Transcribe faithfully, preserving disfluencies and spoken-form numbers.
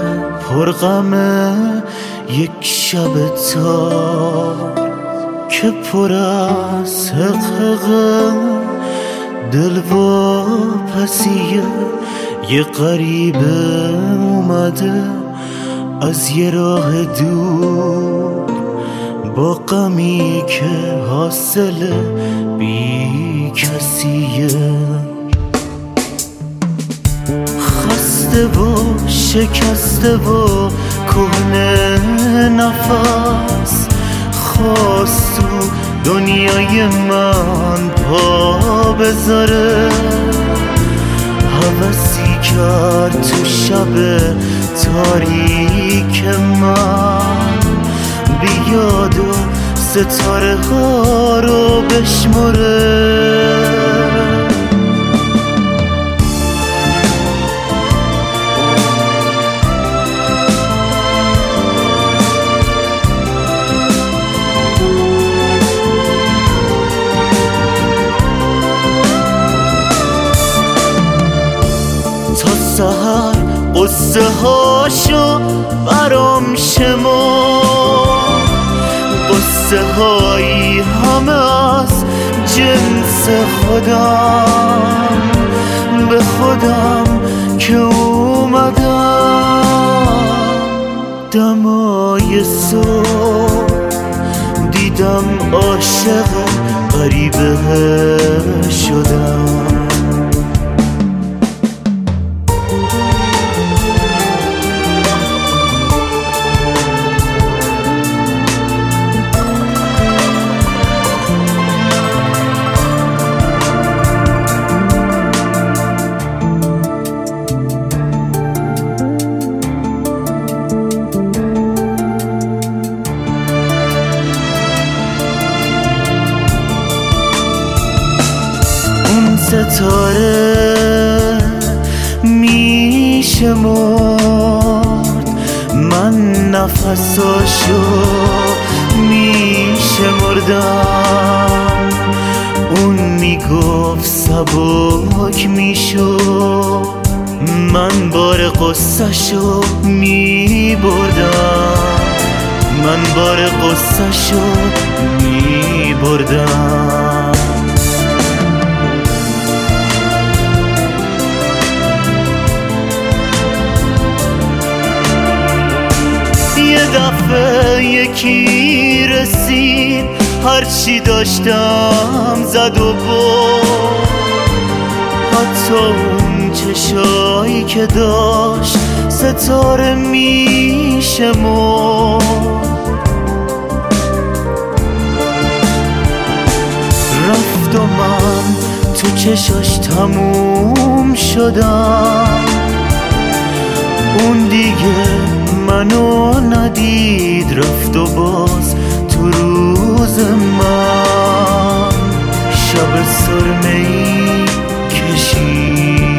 پرغمه یک شب تار که پر از حقیقه دل واپسیه یه غریبه اومده از یه راه دور با غمی که حاصل بی کسیه خسته و شکسته و کهنه نفس خواست تو دنیای من پا بذاره هوسی کرد تو شب تاریک من بیاد و ستاره ها رو بشمره سحر قصه هاشو برام شما قصه هایی همه از جنس خودم به خودم که اومدم دمای صبح دیدم عاشق غریبه شدم ستاره میشه مرد من نفساشو میشه مردم اون میگفت سبک میشو من بار قصه‌شو میبردم من بار قصه‌شو میبردم یه دفعه یکی رسید هرچی داشتم زد و برد حتی اون چشایی که داشت ستاره میشه مرد رفت و من تو چشاش تموم شدم اون دیگه منو ندید رفت و باز تو روز من شب سرمه‌ای کشید